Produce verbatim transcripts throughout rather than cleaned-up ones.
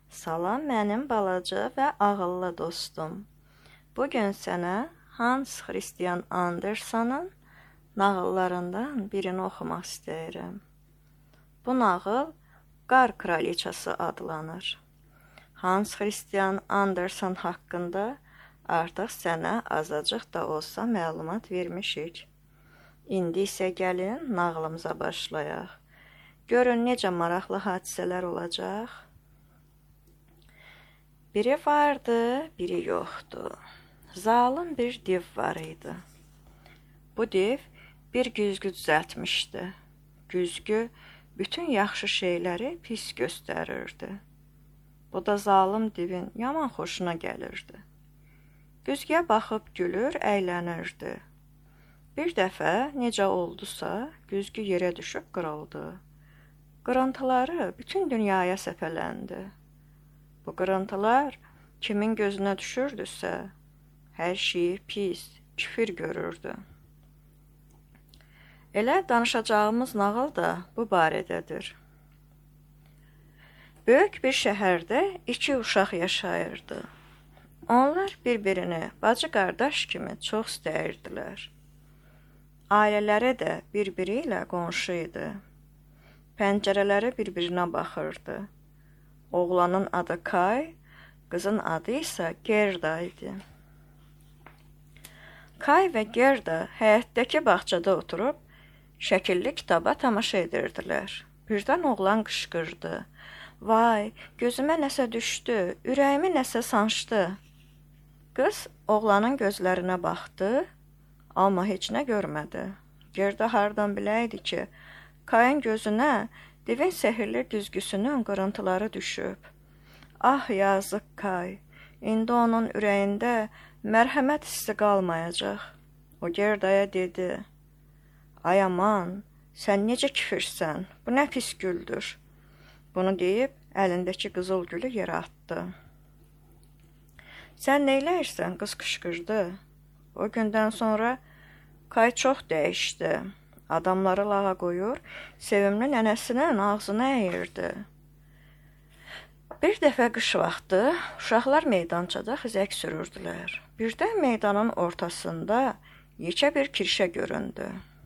Salam mənim balaca və ağıllı dostum. Bugün sənə Hans Christian Andersen'in nağıllarından birini oxumaq istəyirəm. Bu nağıl Qar Kraliçası adlanır. Hans Christian Andersen haqqında artıq sənə azacıq da olsa məlumat vermişik. İndi isə gəlin nağılımıza başlayaq. Görün necə maraqlı hadisələr olacaq. Biri vardı, biri yoxdu. Zalım bir div var idi. Bu div bir güzgü düzəltmişdi. Güzgü bütün yaxşı şeyləri pis göstərirdi. Bu da zalım divin yaman xoşuna gəlirdi. Güzgüyə baxıb gülür, əylənirdi. Bir dəfə necə oldusa, güzgü yerə düşüb qırıldı. Qırıntıları bütün dünyaya səpələndi. Bu qırıntılar kimin gözünə düşürdüsə, hər şeyi pis, küfür görürdü. Elə danışacağımız nağıl da bu barədədir. Böyük bir şəhərdə iki uşaq yaşayırdı. Onlar bir-birini bacı-qardaş kimi çox istəyirdilər. Ailələri də bir-biri ilə qonşu idi. Pəncərələri bir-birinə baxırdı. Oğlanın adı Kay, qızın adı isə Gerda idi. Kay və Gerda həyətdəki bağçada oturub şəkilli kitaba tamaşa edirdilər. Birdən oğlan qışqırdı. Vay, gözümə nəsə düşdü, ürəyimi nəsə sancdı. Qız oğlanın gözlərinə baxdı, amma heç nə görmədi. Gerda hardan biləydi ki, Kayın gözünə divin sehirli güzgüsünün qırıntıları düşüb. Ah, yazıq Kay, indi onun ürəyində mərhəmət hissi qalmayacaq. O Gerdaya dedi, ay aman, sən necə kifirsən, bu nə pis güldür. Bunu deyib, əlindəki qızıl gülü yerə atdı. Sən neyləyirsən, qız qışqırdı. O gündən sonra Kay çox dəyişdi. Adamları lağa qoyur, sevimli nənəsinin ağzını əyirdi. Bir dəfə qış vaxtı uşaqlar meydançada xizək sürürdülər. Birdən meydanın ortasında yekə bir kirşə göründü.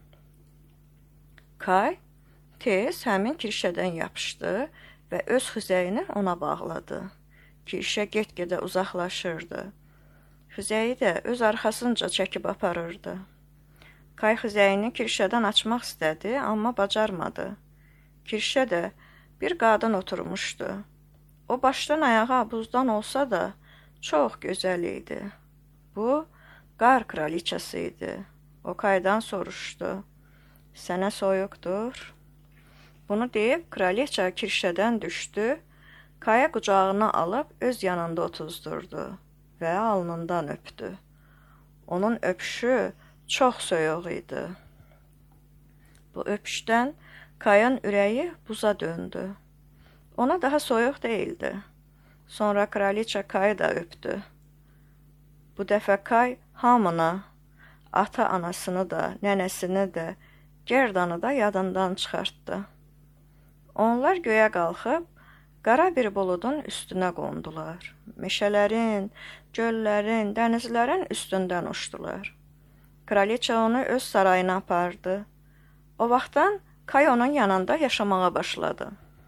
Kay tez həmin kirşədən yapışdı və öz xizəyini ona bağladı. Kirşə get-gedə uzaqlaşırdı. Xizəyi də öz arxasınca çəkib aparırdı. Kay xizəyini kirşədən açmaq istədi, amma bacarmadı. Kirşə də bir qadın oturmuşdu. O başdan ayağa buzdan olsa da çox gözəl idi. Bu, Qar Kraliçası idi. O Kaydan soruşdu. Sənə soyuqdur? Bunu deyib, kraliça kirşədən düşdü, Kaya qucağına alıb öz yanında otuzdurdu və alnından öpdü. Onun öpüşü çox soyuq idi. Bu öpüşdən Kayın ürəyi buza döndü. Ona daha soyuq değildi. Sonra kraliça Kayı da öpdü. Bu dəfə Kay hamına, ata-anasını da, nənəsini də, Gerdanı da yadından çıxartdı. Onlar göyə qalxıb, qara bir buludun üstünə qondular. Meşələrin, göllərin, dənizlərin üstündən uçdular. Kraliça onu öz sarayına apardı. O vaxtdan Kay onun yanında yaşamağa başladı.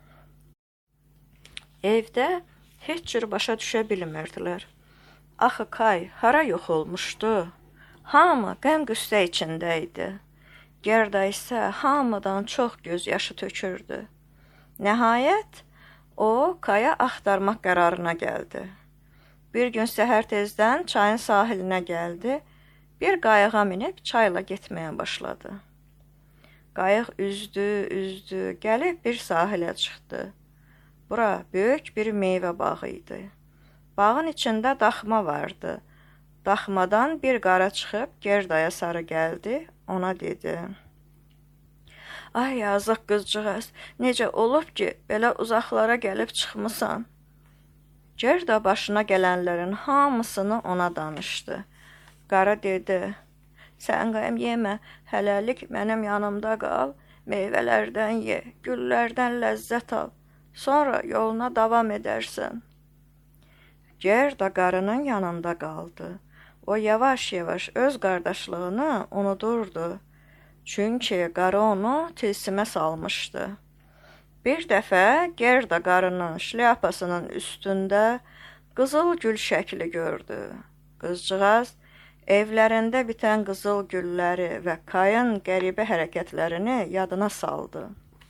Evdə heç cür başa düşə bilmirdilər. Axı Kay hara yox olmuşdu? Hamı qəm-qüssə içində idi. Gerda isə hamıdan çox göz yaşı tökürdü. Nəhayət, o Kaya axtarmaq qərarına gəldi. Bir gün səhər tezdən çayın sahilinə gəldi. Bir qayığa minib çayla getməyə başladı. Qayıq üzdü, üzdü, gəlib bir sahilə çıxdı. Bura böyük bir meyvə bağı idi. Bağın içində daxma vardı. Daxmadan bir qara çıxıb Gerdaya sarı gəldi, ona dedi. Ay yazıq qızcığaz, necə olub ki, belə uzaqlara gəlib çıxmısan? Gerda başına gələnlərin hamısını ona danışdı. Qara dedi, sən qəm yemə, hələlik mənim yanımda qal, meyvələrdən ye, güllərdən ləzzət al. Sonra yoluna davam edərsən. Gerda qarının yanında qaldı. O yavaş-yavaş öz qardaşlığını unudurdu. Çünki qarı onu tilsimə salmışdı. Bir dəfə Gerda qarının şlyapasının üstündə qızıl gül şəkli gördü. Qızcığaz evlərində bitən qızıl gülləri və Kayın qəribə hərəkətlərini yadına saldı.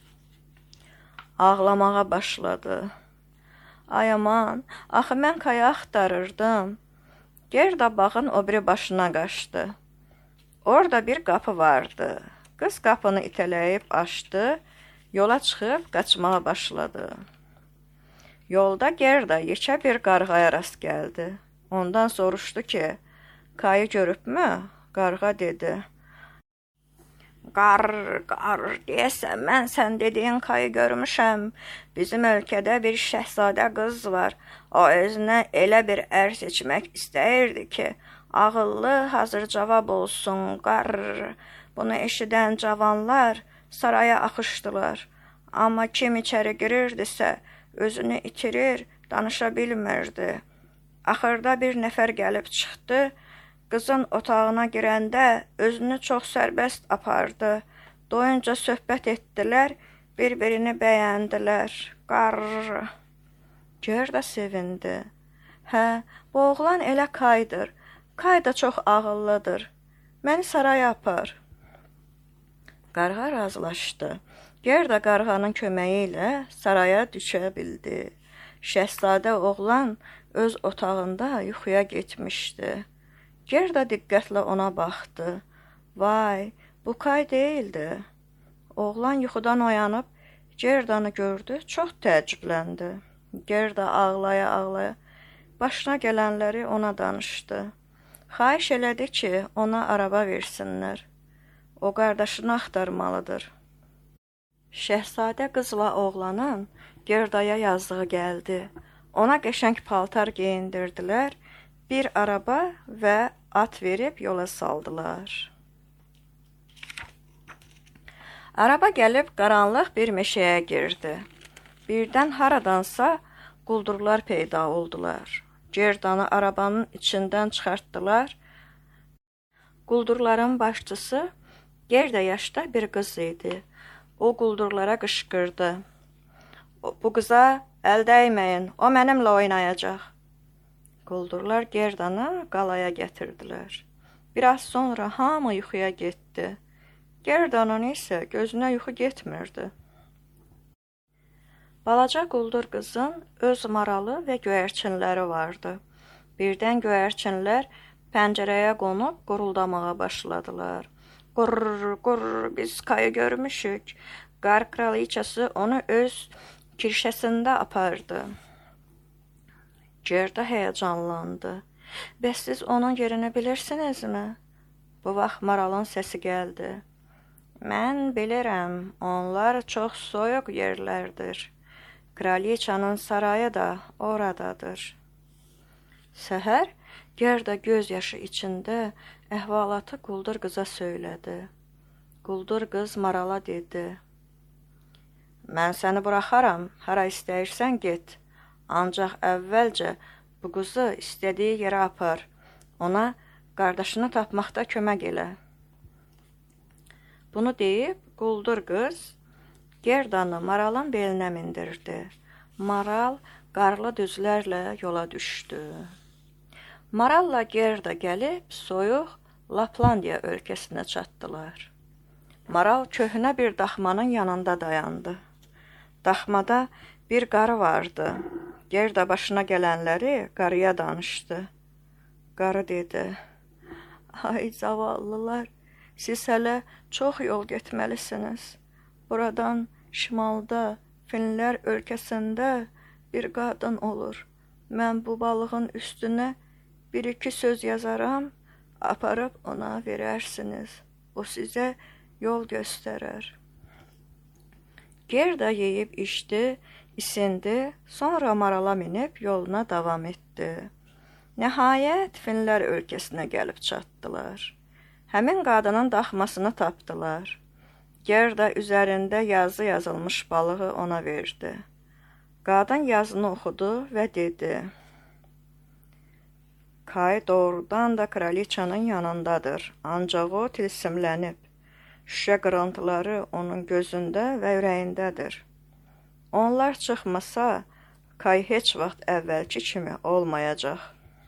Ağlamağa başladı. Ay aman, axı mən Kayı axtarırdım. Gerda bağın o biri başına qaçdı. Orada bir qapı vardı. Qız qapını itələyib açdı, yola çıxıb qaçmağa başladı. Yolda Gerda yekə bir qarğaya rast gəldi. Ondan soruşdu ki, Kayı görübmü? Qarğa dedi. Qar, qar, deyəsən, mən sən dediyin Kayı görmüşəm. Bizim ölkədə bir şəhzadə qız var. O özünə elə bir ər seçmək istəyirdi ki, ağıllı, hazır cavab olsun, qar. Bunu eşidən cavanlar saraya axışdılar. Amma kim içəri girirdisə, özünü itirir, danışa bilmirdi. Axırda bir nəfər gəlib çıxdı. Qızın otağına girəndə özünü çox sərbəst apardı. Doyunca söhbət etdilər, bir-birini bəyəndilər. Qar. Gerda sevindi. Hə, bu oğlan elə Kaydır. Kay da çox ağıllıdır. Məni saraya apar. Qarğa razılaşdı. Gerda qarğanın köməyi ilə saraya düşə bildi. Şəhzadə oğlan öz otağında yuxuya getmişdi. Gerda diqqətlə ona baxdı. Vay, bu Kay deyildi. Oğlan yuxudan oyanıb Gerdanı gördü, çox təəccübləndi. Gerda ağlaya-ağlaya başına gələnləri ona danışdı. Xahiş elədi ki, ona araba versinlər. O qardaşını axtarmalıdır. Şəhzadə qızla oğlanın Gerdaya yazdığı gəldi. Ona qəşəng paltar geyindirdilər, bir araba və at verib yola saldılar. Araba gəlib qaranlıq bir meşəyə girdi. Birdən haradansa quldurlar peyda oldular. Gerdanı arabanın içindən çıxartdılar. Quldurların başçısı Gerda yaşda bir qız idi. O quldurlara qışqırdı. Bu qıza əl dəyməyin, o mənimlə oynayacaq. Quldurlar Gerdanı qalaya gətirdilər. Biraz sonra hamı yuxuya getdi. Gerdanın isə gözünə yuxu getmirdi. Balaca quldur qızın öz maralı və göyərçinləri vardı. Birdən göyərçinlər pəncərəyə qonub quruldamağa başladılar. Qurr, qurr, biz Kayı görmüşük. Qar kraliçası onu öz kirşəsində apardı. Gerda həyəcanlandı. Bəs siz onun yerini bilirsinizmi? Bu vaxt maralın səsi gəldi. Mən bilirəm, onlar çox soyuq yerlərdir. Kraliçanın sarayı da oradadır. Səhər Gerda göz yaşı içində əhvalatı quldur qıza söylədi. Quldur qız marala dedi. Mən səni buraxaram, hara istəyirsən get. Ancaq əvvəlcə bu qızı istədiyi yerə apar. Ona qardaşını tapmaqda kömək elə. Bunu deyib, quldur qız Gerdanı maralın belinə mindirdi. Maral qarlı düzlərlə yola düşdü. Maralla Gerda gəlib soyuq Laplandiya ölkəsinə çatdılar. Maral köhnə bir daxmanın yanında dayandı. Daxmada bir qarı vardı. Gerda başına gələnləri qarıya danışdı. Qarı dedi, ay zavallılar, siz hələ çox yol getməlisiniz. Buradan şimalda, Finlər ölkəsində bir qadın olur. Mən bu balığın üstünə bir-iki söz yazaram, aparıb ona verərsiniz. O sizə yol göstərər. Gerda yeyib içdi, isindi, sonra marala minib yoluna davam etdi. Nəhayət Finlər ölkəsinə gəlib çatdılar. Həmin qadının daxmasını tapdılar. Gerda üzərində yazı yazılmış balığı ona verdi. Qadın yazını oxudu və dedi: Kay doğrudan da kraliçanın yanındadır, ancaq o tilsimlənib. Şüşə qırıntıları onun gözündə və ürəyindədir. Onlar çıxmasa, Kay heç vaxt əvvəlki kimi olmayacaq.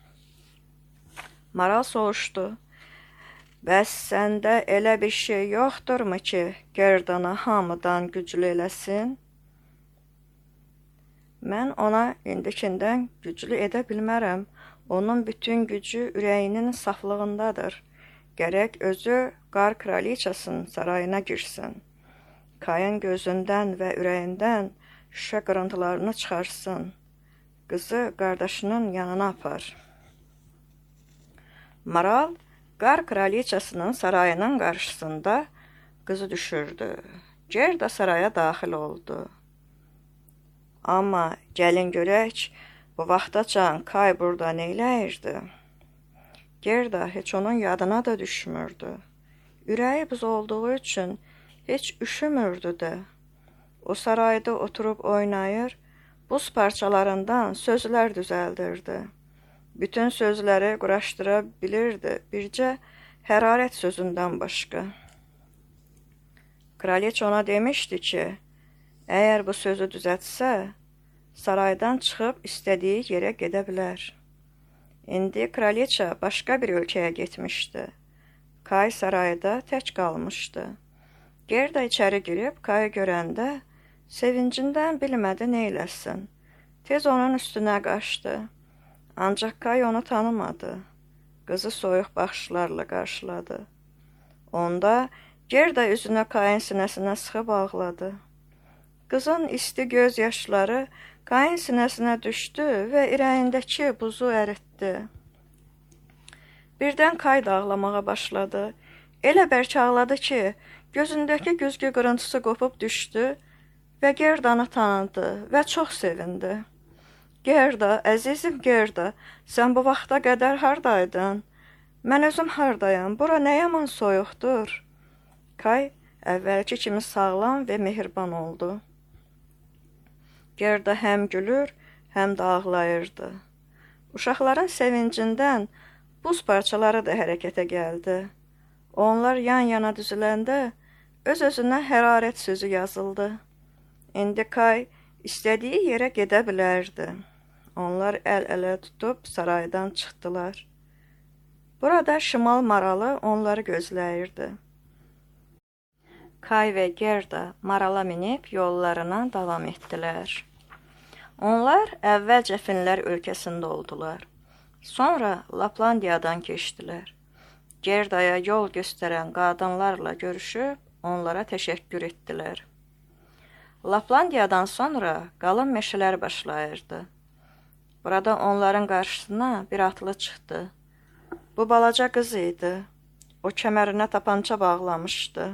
Maral soruşdu: Bəs səndə elə bir şey yoxdurmu ki, Gerdanı hamıdan güclü eləsin? Mən ona indikindən güclü edə bilmərəm. Onun bütün gücü ürəyinin saflığındadır. Gərək özü qar kraliçasının sarayına girsin. Kayın gözündən və ürəyindən şüşə qırıntılarını çıxarsın. Qızı qardaşının yanına apar. Maral qar kraliçasının sarayının qarşısında qızı düşürdü. Gerda saraya daxil oldu. Amma gəlin görək, bu vaxtacan Kay burada neyləyirdi? Gerda heç onun yadına da düşmürdü. Ürəyi buz olduğu üçün heç üşümürdü də. O sarayda oturub oynayır, buz parçalarından sözlər düzəldirdi. Bütün sözləri quraşdıra bilirdi, bircə hərarət sözündən başqa. Kraliç ona demişdi ki, əgər bu sözü düzəltsə, saraydan çıxıb istədiyi yerə gedə bilər. İndi kraliça başqa bir ölkəyə getmişdi. Kay sarayda tək qalmışdı. Gerda içəri girib Kayı görəndə sevincindən bilmədi neyləsin. Tez onun üstünə qaçdı. Ancaq Kay onu tanımadı. Qızı soyuq baxışlarla qarşıladı. Onda Gerda üzünü Kayın sinəsinə sıxıb ağladı. Qızın isti göz yaşları Kayın sinəsinə düşdü və ürəyindəki buzu əritdi. Birdən Kay da ağlamağa başladı. Elə bərk ağladı ki, gözündəki güzgü qırıntısı qopub düşdü və Gerdanı tanıdı və çox sevindi. Gerda, əzizim Gerda, sən bu vaxta qədər hardaydın? Mən özüm hardayam, bura nə yaman soyuqdur? Kay əvvəlki kimi sağlam və mehriban oldu. Gerda həm gülür, həm də ağlayırdı. Uşaqların sevincindən buz parçaları da hərəkətə gəldi. Onlar yan-yana düzüləndə öz-özünə hərarət sözü yazıldı. İndi Kay istədiyi yerə gedə bilərdi. Onlar əl-ələ tutub saraydan çıxdılar. Burada şimal maralı onları gözləyirdi. Kay və Gerda marala minib yollarına davam etdilər. Onlar əvvəlcə Finlər ölkəsində oldular. Sonra Laplandiyadan keçdilər. Gerdaya yol göstərən qadınlarla görüşüb onlara təşəkkür etdilər. Laplandiyadan sonra qalın meşələr başlayırdı. Burada onların qarşısına bir atlı çıxdı. Bu balaca qız idi. O kəmərinə tapança bağlamışdı.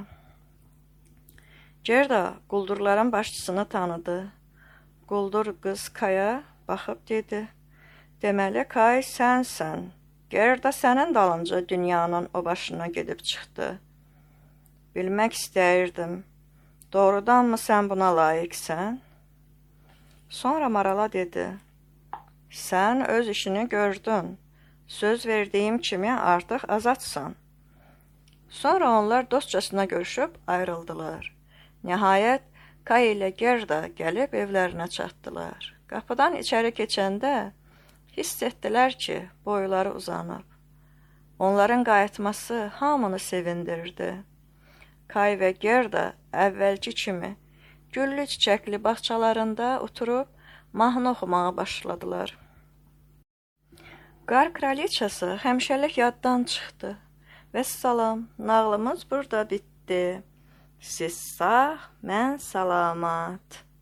Gerda quldurların başçısını tanıdı. Quldur qız Kaya baxıb dedi: Deməli Kay sənsən. Gerda sənin dalınca dünyanın o başına gedib çıxdı. Bilmək istəyirdim. Doğrudanmı sən buna layiqsən? Sonra marala dedi: Sən öz işini gördün. Söz verdiyim kimi artıq azadsan. Sonra onlar dostcasına görüşüb ayrıldılar. Nəhayət, Kay ilə Gerda gəlib evlərinə çatdılar. Qapıdan içəri keçəndə hiss etdilər ki, boyları uzanıb. Onların qayıtması hamını sevindirdi. Kay və Gerda əvvəlki kimi güllü çiçəkli bağçalarında oturub mahnı oxumağa başladılar. Qar kraliçası həmişəlik yaddan çıxdı. Vəssalam, nağlımız burada bitdi. Siz sağ, mən salamat.